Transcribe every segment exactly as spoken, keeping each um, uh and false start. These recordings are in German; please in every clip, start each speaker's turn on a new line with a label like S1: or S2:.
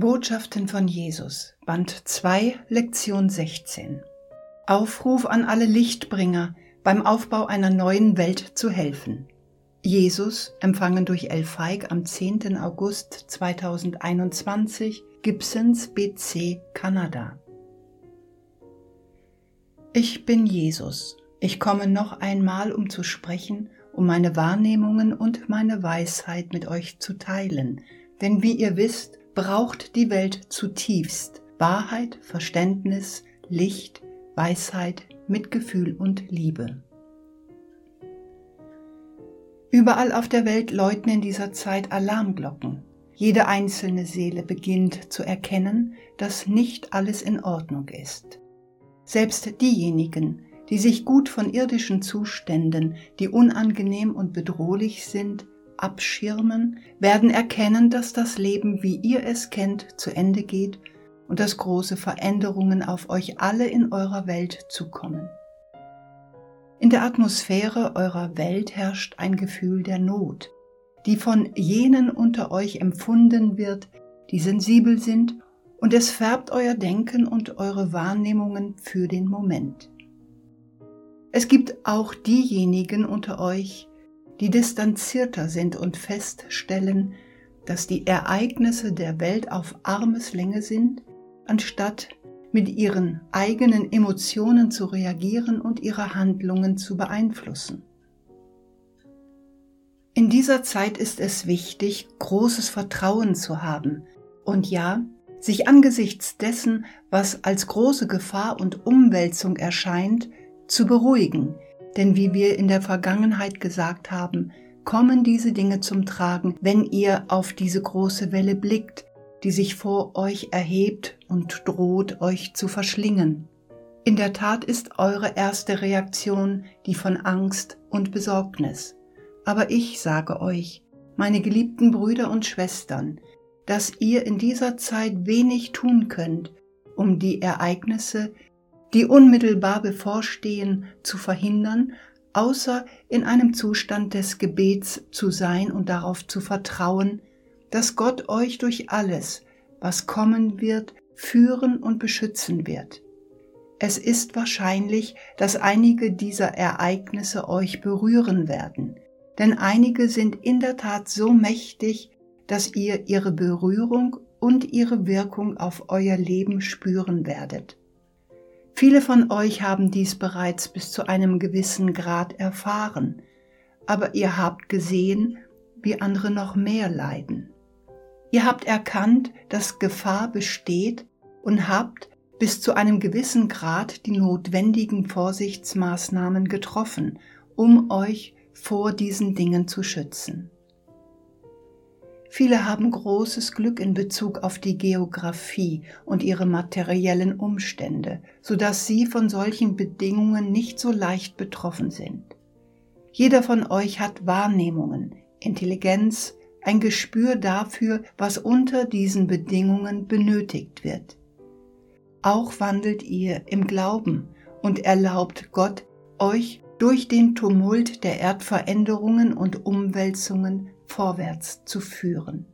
S1: Botschaften von Jesus, Band zwei, Lektion sechzehn. Aufruf an alle Lichtbringer, beim Aufbau einer neuen Welt zu helfen. Jesus, empfangen durch El Feig am zehnten August zweitausendeinundzwanzig, Gibsons B C, Kanada. Ich bin Jesus. Ich komme noch einmal, um zu sprechen, um meine Wahrnehmungen und meine Weisheit mit euch zu teilen. Denn wie ihr wisst, braucht die Welt zutiefst Wahrheit, Verständnis, Licht, Weisheit, Mitgefühl und Liebe. Überall auf der Welt läuten in dieser Zeit Alarmglocken. Jede einzelne Seele beginnt zu erkennen, dass nicht alles in Ordnung ist. Selbst diejenigen, die sich gut von irdischen Zuständen, die unangenehm und bedrohlich sind, abschirmen, werden erkennen, dass das Leben, wie ihr es kennt, zu Ende geht und dass große Veränderungen auf euch alle in eurer Welt zukommen. In der Atmosphäre eurer Welt herrscht ein Gefühl der Not, die von jenen unter euch empfunden wird, die sensibel sind, und es färbt euer Denken und eure Wahrnehmungen für den Moment. Es gibt auch diejenigen unter euch, die distanzierter sind und feststellen, dass die Ereignisse der Welt auf Armeslänge sind, anstatt mit ihren eigenen Emotionen zu reagieren und ihre Handlungen zu beeinflussen. In dieser Zeit ist es wichtig, großes Vertrauen zu haben und ja, sich angesichts dessen, was als große Gefahr und Umwälzung erscheint, zu beruhigen. Denn wie wir in der Vergangenheit gesagt haben, kommen diese Dinge zum Tragen, wenn ihr auf diese große Welle blickt, die sich vor euch erhebt und droht, euch zu verschlingen. In der Tat ist eure erste Reaktion die von Angst und Besorgnis. Aber ich sage euch, meine geliebten Brüder und Schwestern, dass ihr in dieser Zeit wenig tun könnt, um die Ereignisse, die unmittelbar bevorstehen, zu verhindern, außer in einem Zustand des Gebets zu sein und darauf zu vertrauen, dass Gott euch durch alles, was kommen wird, führen und beschützen wird. Es ist wahrscheinlich, dass einige dieser Ereignisse euch berühren werden, denn einige sind in der Tat so mächtig, dass ihr ihre Berührung und ihre Wirkung auf euer Leben spüren werdet. Viele von euch haben dies bereits bis zu einem gewissen Grad erfahren, aber ihr habt gesehen, wie andere noch mehr leiden. Ihr habt erkannt, dass Gefahr besteht und habt bis zu einem gewissen Grad die notwendigen Vorsichtsmaßnahmen getroffen, um euch vor diesen Dingen zu schützen. Viele haben großes Glück in Bezug auf die Geografie und ihre materiellen Umstände, sodass sie von solchen Bedingungen nicht so leicht betroffen sind. Jeder von euch hat Wahrnehmungen, Intelligenz, ein Gespür dafür, was unter diesen Bedingungen benötigt wird. Auch wandelt ihr im Glauben und erlaubt Gott, euch durch den Tumult der Erdveränderungen und Umwälzungen vorwärts zu führen.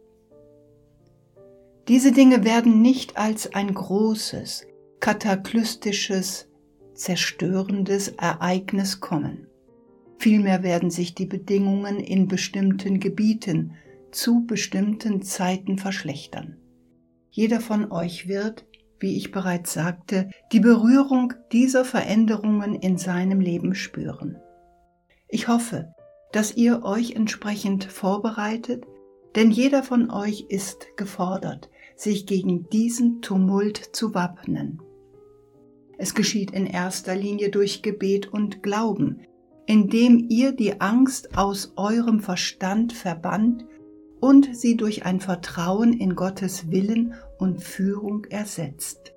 S1: Diese Dinge werden nicht als ein großes, kataklystisches, zerstörendes Ereignis kommen. Vielmehr werden sich die Bedingungen in bestimmten Gebieten zu bestimmten Zeiten verschlechtern. Jeder von euch wird, wie ich bereits sagte, die Berührung dieser Veränderungen in seinem Leben spüren. Ich hoffe, dass ihr euch entsprechend vorbereitet, denn jeder von euch ist gefordert, sich gegen diesen Tumult zu wappnen. Es geschieht in erster Linie durch Gebet und Glauben, indem ihr die Angst aus eurem Verstand verbannt und sie durch ein Vertrauen in Gottes Willen und Führung ersetzt.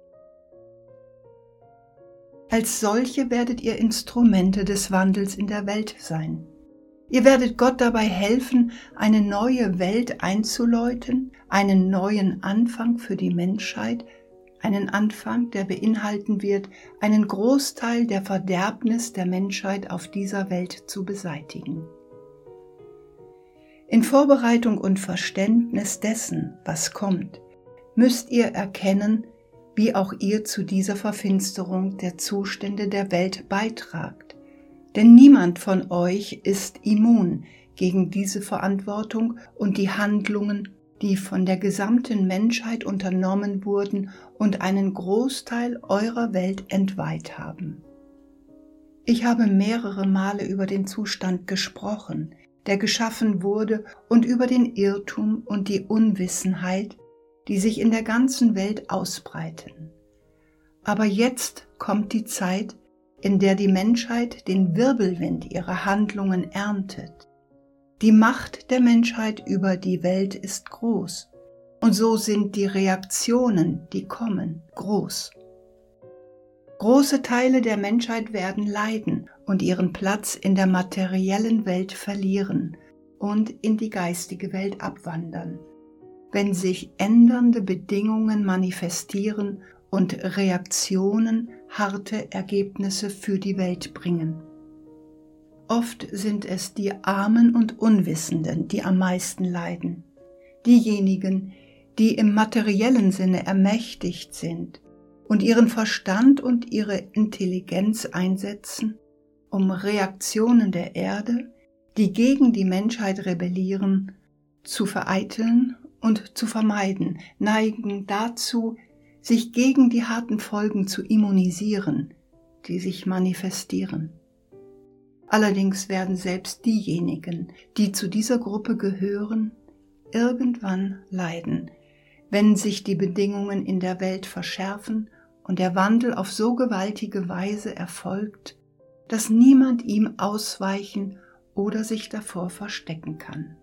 S1: Als solche werdet ihr Instrumente des Wandels in der Welt sein. Ihr werdet Gott dabei helfen, eine neue Welt einzuläuten, einen neuen Anfang für die Menschheit, einen Anfang, der beinhalten wird, einen Großteil der Verderbnis der Menschheit auf dieser Welt zu beseitigen. In Vorbereitung und Verständnis dessen, was kommt, müsst ihr erkennen, wie auch ihr zu dieser Verfinsterung der Zustände der Welt beitragt. Denn niemand von euch ist immun gegen diese Verantwortung und die Handlungen, die von der gesamten Menschheit unternommen wurden und einen Großteil eurer Welt entweiht haben. Ich habe mehrere Male über den Zustand gesprochen, der geschaffen wurde, und über den Irrtum und die Unwissenheit, die sich in der ganzen Welt ausbreiten. Aber jetzt kommt die Zeit, in der die Menschheit den Wirbelwind ihrer Handlungen erntet. Die Macht der Menschheit über die Welt ist groß, und so sind die Reaktionen, die kommen, groß. Große Teile der Menschheit werden leiden und ihren Platz in der materiellen Welt verlieren und in die geistige Welt abwandern, wenn sich ändernde Bedingungen manifestieren und Reaktionen harte Ergebnisse für die Welt bringen. Oft sind es die Armen und Unwissenden, die am meisten leiden. Diejenigen, die im materiellen Sinne ermächtigt sind und ihren Verstand und ihre Intelligenz einsetzen, um Reaktionen der Erde, die gegen die Menschheit rebellieren, zu vereiteln und zu vermeiden, neigen dazu, sich gegen die harten Folgen zu immunisieren, die sich manifestieren. Allerdings werden selbst diejenigen, die zu dieser Gruppe gehören, irgendwann leiden, wenn sich die Bedingungen in der Welt verschärfen und der Wandel auf so gewaltige Weise erfolgt, dass niemand ihm ausweichen oder sich davor verstecken kann.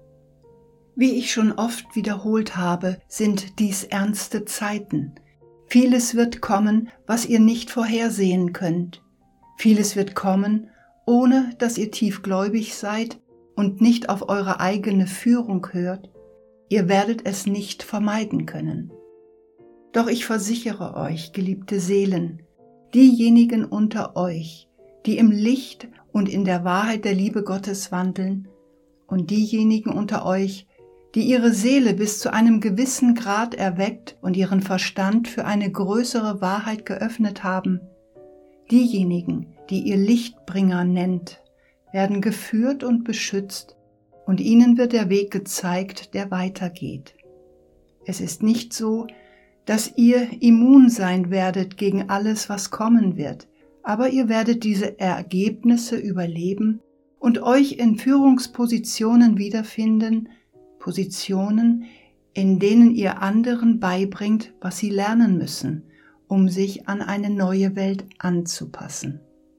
S1: Wie ich schon oft wiederholt habe, sind dies ernste Zeiten. Vieles wird kommen, was ihr nicht vorhersehen könnt. Vieles wird kommen, ohne dass ihr tiefgläubig seid und nicht auf eure eigene Führung hört. Ihr werdet es nicht vermeiden können. Doch ich versichere euch, geliebte Seelen, diejenigen unter euch, die im Licht und in der Wahrheit der Liebe Gottes wandeln, und diejenigen unter euch, die ihre Seele bis zu einem gewissen Grad erweckt und ihren Verstand für eine größere Wahrheit geöffnet haben, diejenigen, die ihr Lichtbringer nennt, werden geführt und beschützt, und ihnen wird der Weg gezeigt, der weitergeht. Es ist nicht so, dass ihr immun sein werdet gegen alles, was kommen wird, aber ihr werdet diese Ergebnisse überleben und euch in Führungspositionen wiederfinden, Positionen, in denen ihr anderen beibringt, was sie lernen müssen, um sich an eine neue Welt anzupassen.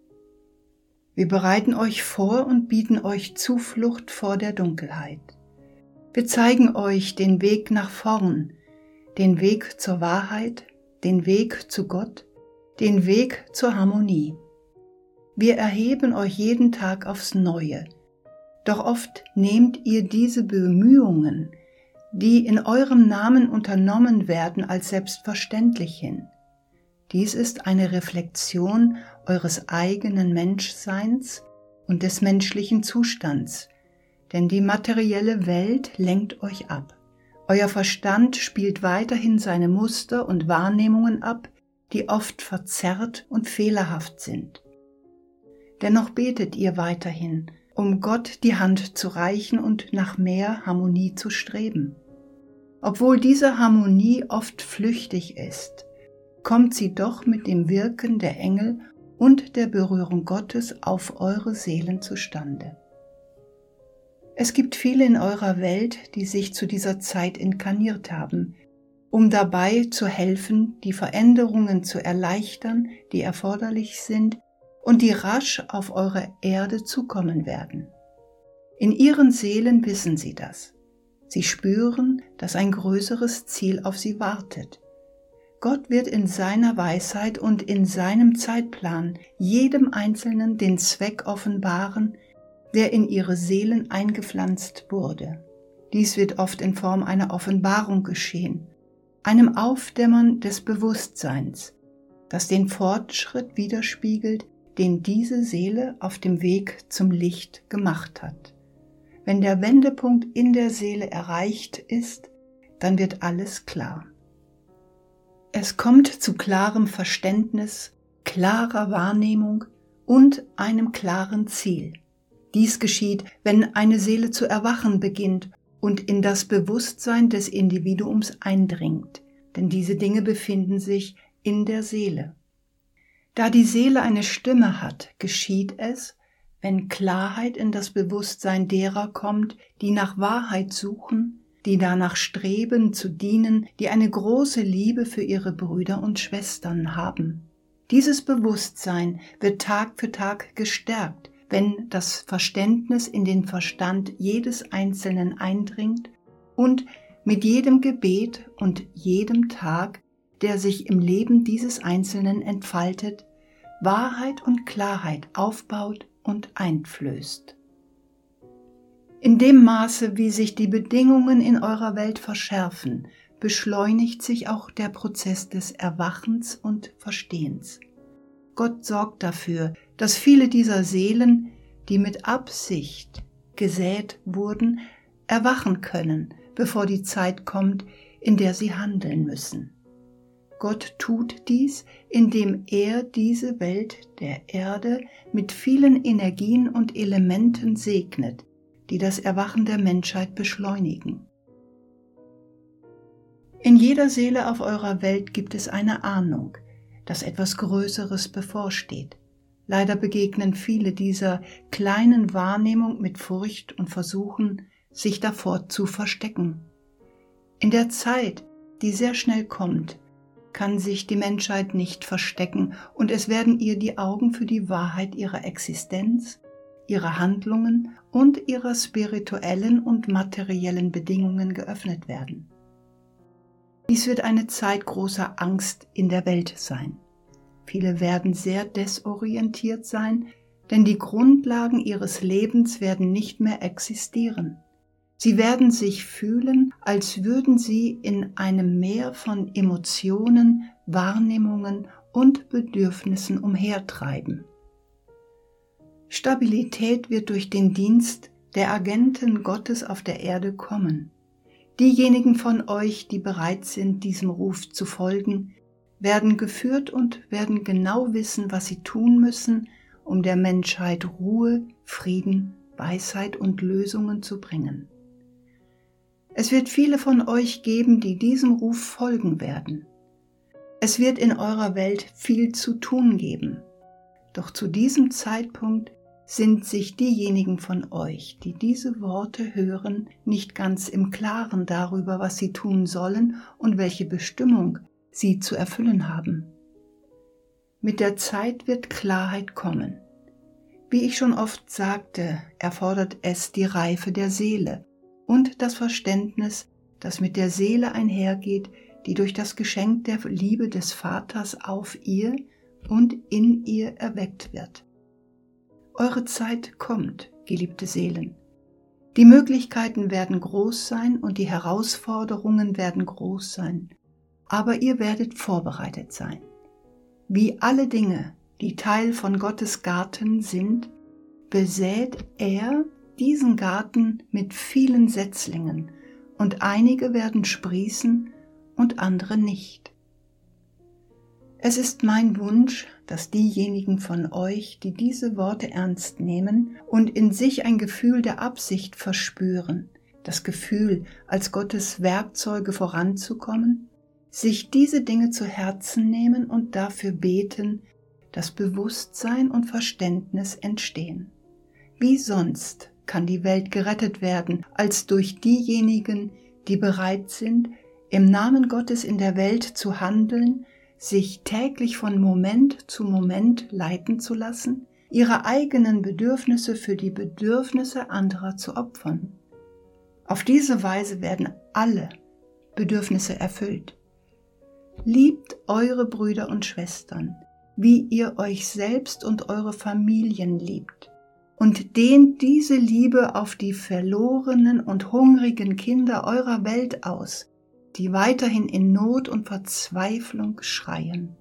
S1: Wir bereiten euch vor und bieten euch Zuflucht vor der Dunkelheit. Wir zeigen euch den Weg nach vorn, den Weg zur Wahrheit, den Weg zu Gott, den Weg zur Harmonie. Wir erheben euch jeden Tag aufs Neue, doch oft nehmt ihr diese Bemühungen, die in eurem Namen unternommen werden, als selbstverständlich hin. Dies ist eine Reflexion eures eigenen Menschseins und des menschlichen Zustands, denn die materielle Welt lenkt euch ab. Euer Verstand spielt weiterhin seine Muster und Wahrnehmungen ab, die oft verzerrt und fehlerhaft sind. Dennoch betet ihr weiterhin, um Gott die Hand zu reichen und nach mehr Harmonie zu streben. Obwohl diese Harmonie oft flüchtig ist, kommt sie doch mit dem Wirken der Engel und der Berührung Gottes auf eure Seelen zustande. Es gibt viele in eurer Welt, die sich zu dieser Zeit inkarniert haben, um dabei zu helfen, die Veränderungen zu erleichtern, die erforderlich sind und die rasch auf eure Erde zukommen werden. In ihren Seelen wissen sie das. Sie spüren, dass ein größeres Ziel auf sie wartet. Gott wird in seiner Weisheit und in seinem Zeitplan jedem Einzelnen den Zweck offenbaren, der in ihre Seelen eingepflanzt wurde. Dies wird oft in Form einer Offenbarung geschehen, einem Aufdämmern des Bewusstseins, das den Fortschritt widerspiegelt, den diese Seele auf dem Weg zum Licht gemacht hat. Wenn der Wendepunkt in der Seele erreicht ist, dann wird alles klar. Es kommt zu klarem Verständnis, klarer Wahrnehmung und einem klaren Ziel. Dies geschieht, wenn eine Seele zu erwachen beginnt und in das Bewusstsein des Individuums eindringt, denn diese Dinge befinden sich in der Seele. Da die Seele eine Stimme hat, geschieht es, wenn Klarheit in das Bewusstsein derer kommt, die nach Wahrheit suchen, die danach streben zu dienen, die eine große Liebe für ihre Brüder und Schwestern haben. Dieses Bewusstsein wird Tag für Tag gestärkt, wenn das Verständnis in den Verstand jedes Einzelnen eindringt und mit jedem Gebet und jedem Tag, der sich im Leben dieses Einzelnen entfaltet, Wahrheit und Klarheit aufbaut und einflößt. In dem Maße, wie sich die Bedingungen in eurer Welt verschärfen, beschleunigt sich auch der Prozess des Erwachens und Verstehens. Gott sorgt dafür, dass viele dieser Seelen, die mit Absicht gesät wurden, erwachen können, bevor die Zeit kommt, in der sie handeln müssen. Gott tut dies, indem er diese Welt der Erde mit vielen Energien und Elementen segnet, die das Erwachen der Menschheit beschleunigen. In jeder Seele auf eurer Welt gibt es eine Ahnung, dass etwas Größeres bevorsteht. Leider begegnen viele dieser kleinen Wahrnehmung mit Furcht und versuchen, sich davor zu verstecken. In der Zeit, die sehr schnell kommt, kann sich die Menschheit nicht verstecken und es werden ihr die Augen für die Wahrheit ihrer Existenz, ihrer Handlungen und ihrer spirituellen und materiellen Bedingungen geöffnet werden. Dies wird eine Zeit großer Angst in der Welt sein. Viele werden sehr desorientiert sein, denn die Grundlagen ihres Lebens werden nicht mehr existieren. Sie werden sich fühlen, als würden sie in einem Meer von Emotionen, Wahrnehmungen und Bedürfnissen umhertreiben. Stabilität wird durch den Dienst der Agenten Gottes auf der Erde kommen. Diejenigen von euch, die bereit sind, diesem Ruf zu folgen, werden geführt und werden genau wissen, was sie tun müssen, um der Menschheit Ruhe, Frieden, Weisheit und Lösungen zu bringen. Es wird viele von euch geben, die diesem Ruf folgen werden. Es wird in eurer Welt viel zu tun geben. Doch zu diesem Zeitpunkt sind sich diejenigen von euch, die diese Worte hören, nicht ganz im Klaren darüber, was sie tun sollen und welche Bestimmung sie zu erfüllen haben. Mit der Zeit wird Klarheit kommen. Wie ich schon oft sagte, erfordert es die Reife der Seele und das Verständnis, das mit der Seele einhergeht, die durch das Geschenk der Liebe des Vaters auf ihr und in ihr erweckt wird. Eure Zeit kommt, geliebte Seelen. Die Möglichkeiten werden groß sein und die Herausforderungen werden groß sein, aber ihr werdet vorbereitet sein. Wie alle Dinge, die Teil von Gottes Garten sind, besät er diesen Garten mit vielen Setzlingen und einige werden sprießen und andere nicht. Es ist mein Wunsch, dass diejenigen von euch, die diese Worte ernst nehmen und in sich ein Gefühl der Absicht verspüren, das Gefühl, als Gottes Werkzeuge voranzukommen, sich diese Dinge zu Herzen nehmen und dafür beten, dass Bewusstsein und Verständnis entstehen. Wie sonst kann die Welt gerettet werden, als durch diejenigen, die bereit sind, im Namen Gottes in der Welt zu handeln, sich täglich von Moment zu Moment leiten zu lassen, ihre eigenen Bedürfnisse für die Bedürfnisse anderer zu opfern. Auf diese Weise werden alle Bedürfnisse erfüllt. Liebt eure Brüder und Schwestern, wie ihr euch selbst und eure Familien liebt, und dehnt diese Liebe auf die verlorenen und hungrigen Kinder eurer Welt aus, die weiterhin in Not und Verzweiflung schreien.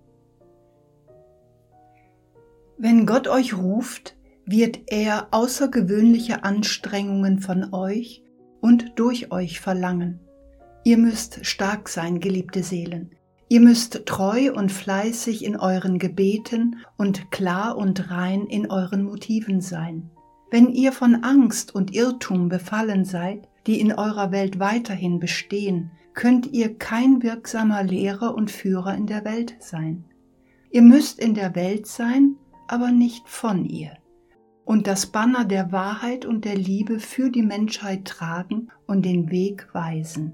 S1: Wenn Gott euch ruft, wird er außergewöhnliche Anstrengungen von euch und durch euch verlangen. Ihr müsst stark sein, geliebte Seelen. Ihr müsst treu und fleißig in euren Gebeten und klar und rein in euren Motiven sein. Wenn ihr von Angst und Irrtum befallen seid, die in eurer Welt weiterhin bestehen, könnt ihr kein wirksamer Lehrer und Führer in der Welt sein. Ihr müsst in der Welt sein, aber nicht von ihr, und das Banner der Wahrheit und der Liebe für die Menschheit tragen und den Weg weisen.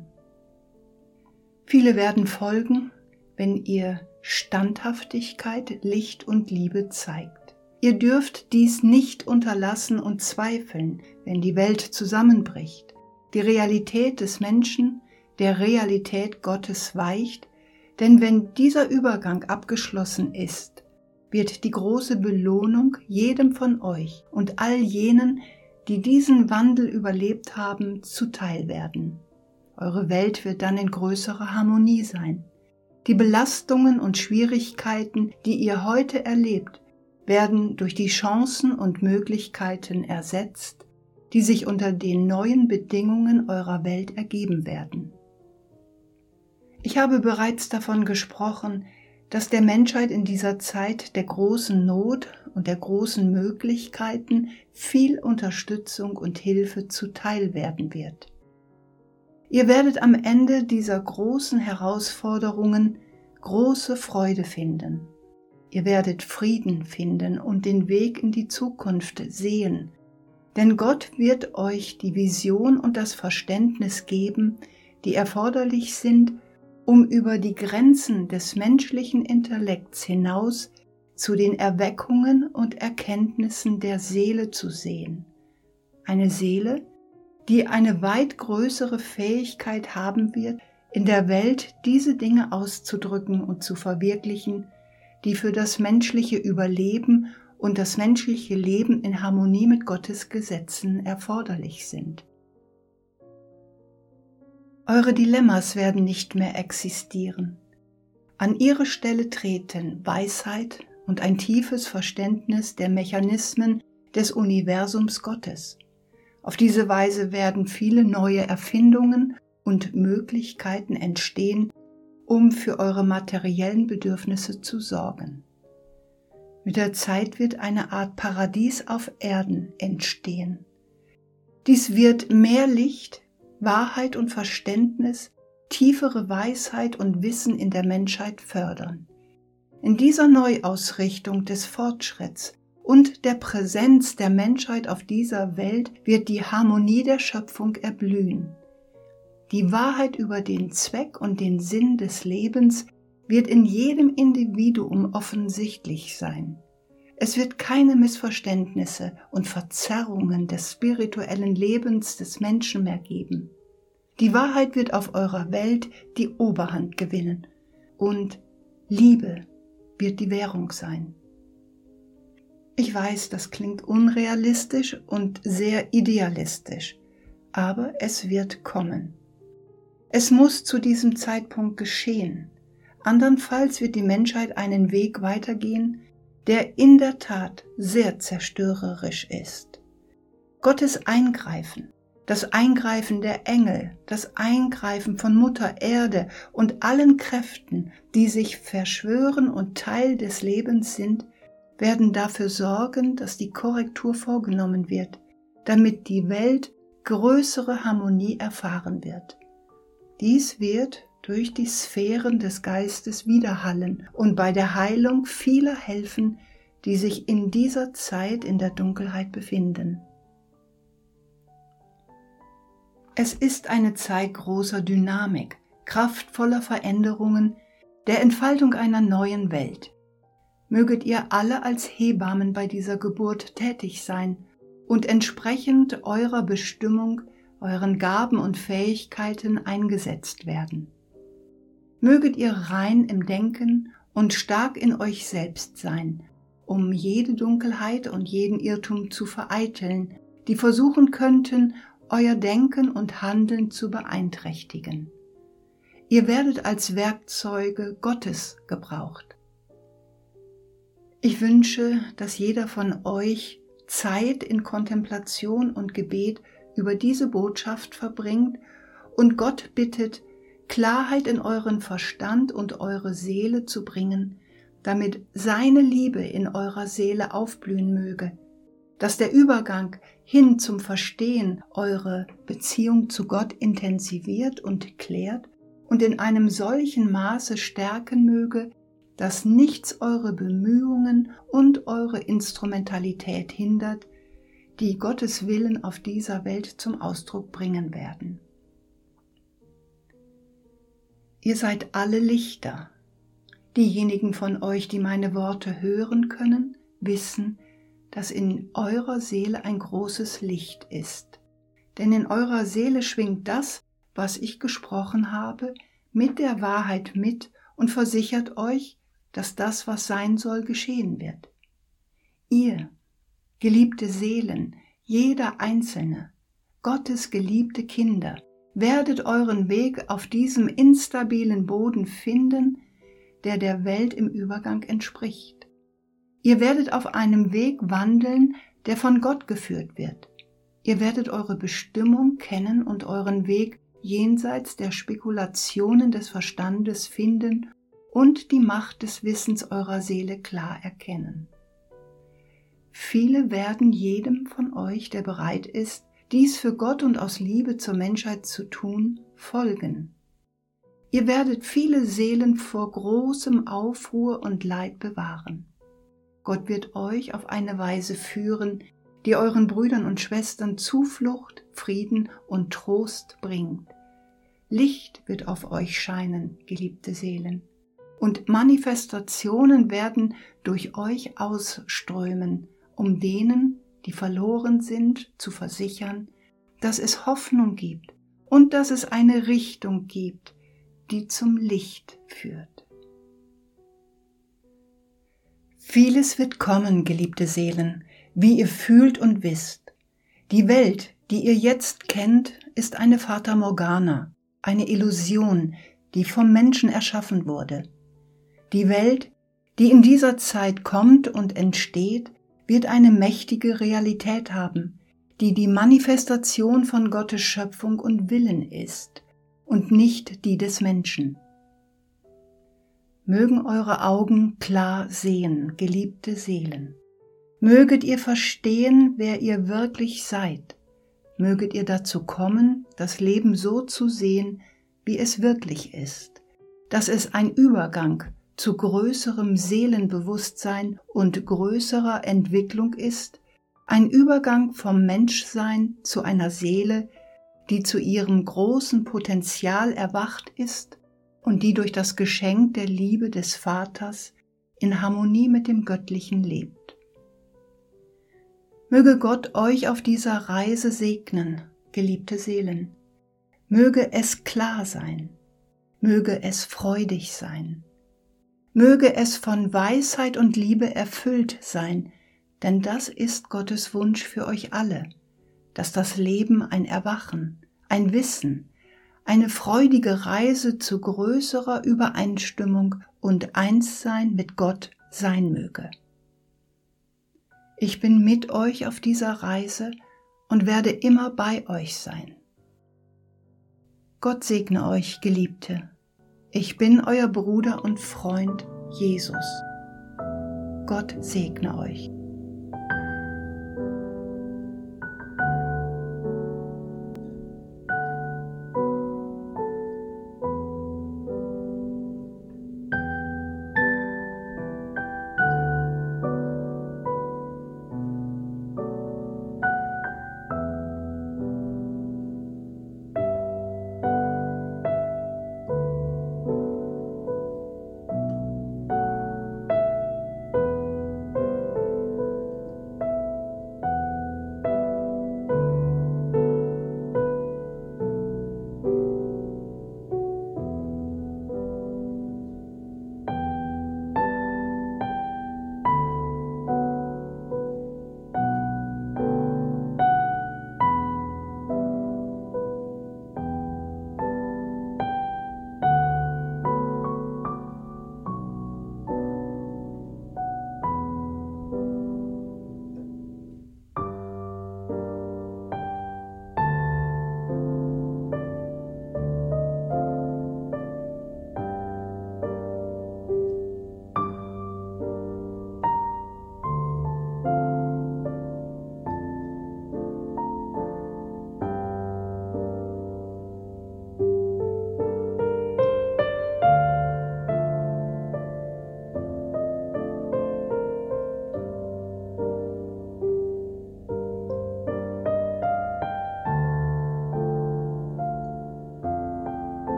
S1: Viele werden folgen, wenn ihr Standhaftigkeit, Licht und Liebe zeigt. Ihr dürft dies nicht unterlassen und zweifeln, wenn die Welt zusammenbricht, die Realität des Menschen der Realität Gottes weicht, denn wenn dieser Übergang abgeschlossen ist, wird die große Belohnung jedem von euch und all jenen, die diesen Wandel überlebt haben, zuteil werden. Eure Welt wird dann in größerer Harmonie sein. Die Belastungen und Schwierigkeiten, die ihr heute erlebt, werden durch die Chancen und Möglichkeiten ersetzt, die sich unter den neuen Bedingungen eurer Welt ergeben werden. Ich habe bereits davon gesprochen, dass der Menschheit in dieser Zeit der großen Not und der großen Möglichkeiten viel Unterstützung und Hilfe zuteil werden wird. Ihr werdet am Ende dieser großen Herausforderungen große Freude finden. Ihr werdet Frieden finden und den Weg in die Zukunft sehen, denn Gott wird euch die Vision und das Verständnis geben, die erforderlich sind, um über die Grenzen des menschlichen Intellekts hinaus zu den Erweckungen und Erkenntnissen der Seele zu sehen. Eine Seele, die eine weit größere Fähigkeit haben wird, in der Welt diese Dinge auszudrücken und zu verwirklichen, die für das menschliche Überleben und das menschliche Leben in Harmonie mit Gottes Gesetzen erforderlich sind. Eure Dilemmas werden nicht mehr existieren. An ihre Stelle treten Weisheit und ein tiefes Verständnis der Mechanismen des Universums Gottes. Auf diese Weise werden viele neue Erfindungen und Möglichkeiten entstehen, um für eure materiellen Bedürfnisse zu sorgen. Mit der Zeit wird eine Art Paradies auf Erden entstehen. Dies wird mehr Licht, Wahrheit und Verständnis, tiefere Weisheit und Wissen in der Menschheit fördern. In dieser Neuausrichtung des Fortschritts und der Präsenz der Menschheit auf dieser Welt wird die Harmonie der Schöpfung erblühen. Die Wahrheit über den Zweck und den Sinn des Lebens wird in jedem Individuum offensichtlich sein. Es wird keine Missverständnisse und Verzerrungen des spirituellen Lebens des Menschen mehr geben. Die Wahrheit wird auf eurer Welt die Oberhand gewinnen und Liebe wird die Währung sein. Ich weiß, das klingt unrealistisch und sehr idealistisch, aber es wird kommen. Es muss zu diesem Zeitpunkt geschehen. Andernfalls wird die Menschheit einen Weg weitergehen, der in der Tat sehr zerstörerisch ist. Gottes Eingreifen, das Eingreifen der Engel, das Eingreifen von Mutter Erde und allen Kräften, die sich verschwören und Teil des Lebens sind, werden dafür sorgen, dass die Korrektur vorgenommen wird, damit die Welt größere Harmonie erfahren wird. Dies wird durch die Sphären des Geistes widerhallen und bei der Heilung vieler helfen, die sich in dieser Zeit in der Dunkelheit befinden. Es ist eine Zeit großer Dynamik, kraftvoller Veränderungen, der Entfaltung einer neuen Welt. Möget ihr alle als Hebammen bei dieser Geburt tätig sein und entsprechend eurer Bestimmung, euren Gaben und Fähigkeiten eingesetzt werden. Möget ihr rein im Denken und stark in euch selbst sein, um jede Dunkelheit und jeden Irrtum zu vereiteln, die versuchen könnten, euer Denken und Handeln zu beeinträchtigen. Ihr werdet als Werkzeuge Gottes gebraucht. Ich wünsche, dass jeder von euch Zeit in Kontemplation und Gebet über diese Botschaft verbringt und Gott bittet, Klarheit in euren Verstand und eure Seele zu bringen, damit seine Liebe in eurer Seele aufblühen möge, dass der Übergang hin zum Verstehen eure Beziehung zu Gott intensiviert und klärt und in einem solchen Maße stärken möge, dass nichts eure Bemühungen und eure Instrumentalität hindert, die Gottes Willen auf dieser Welt zum Ausdruck bringen werden. Ihr seid alle Lichter. Diejenigen von euch, die meine Worte hören können, wissen, dass in eurer Seele ein großes Licht ist. Denn in eurer Seele schwingt das, was ich gesprochen habe, mit der Wahrheit mit und versichert euch, dass das, was sein soll, geschehen wird. Ihr, geliebte Seelen, jeder Einzelne, Gottes geliebte Kinder, werdet euren Weg auf diesem instabilen Boden finden, der der Welt im Übergang entspricht. Ihr werdet auf einem Weg wandeln, der von Gott geführt wird. Ihr werdet eure Bestimmung kennen und euren Weg jenseits der Spekulationen des Verstandes finden und die Macht des Wissens eurer Seele klar erkennen. Viele werden jedem von euch, der bereit ist, dies für Gott und aus Liebe zur Menschheit zu tun, folgen. Ihr werdet viele Seelen vor großem Aufruhr und Leid bewahren. Gott wird euch auf eine Weise führen, die euren Brüdern und Schwestern Zuflucht, Frieden und Trost bringt. Licht wird auf euch scheinen, geliebte Seelen, und Manifestationen werden durch euch ausströmen, um denen, die verloren sind, zu versichern, dass es Hoffnung gibt und dass es eine Richtung gibt, die zum Licht führt. Vieles wird kommen, geliebte Seelen, wie ihr fühlt und wisst. Die Welt, die ihr jetzt kennt, ist eine Fata Morgana, eine Illusion, die vom Menschen erschaffen wurde. Die Welt, die in dieser Zeit kommt und entsteht, wird eine mächtige Realität haben, die die Manifestation von Gottes Schöpfung und Willen ist und nicht die des Menschen. Mögen eure Augen klar sehen, geliebte Seelen. Möget ihr verstehen, wer ihr wirklich seid. Möget ihr dazu kommen, das Leben so zu sehen, wie es wirklich ist, dass es ein Übergang zu größerem Seelenbewusstsein und größerer Entwicklung ist, ein Übergang vom Menschsein zu einer Seele, die zu ihrem großen Potenzial erwacht ist und die durch das Geschenk der Liebe des Vaters in Harmonie mit dem Göttlichen lebt. Möge Gott euch auf dieser Reise segnen, geliebte Seelen. Möge es klar sein, möge es freudig sein. Möge es von Weisheit und Liebe erfüllt sein, denn das ist Gottes Wunsch für euch alle, dass das Leben ein Erwachen, ein Wissen, eine freudige Reise zu größerer Übereinstimmung und Einssein mit Gott sein möge. Ich bin mit euch auf dieser Reise und werde immer bei euch sein. Gott segne euch, Geliebte. Ich bin euer Bruder und Freund Jesus. Gott segne euch.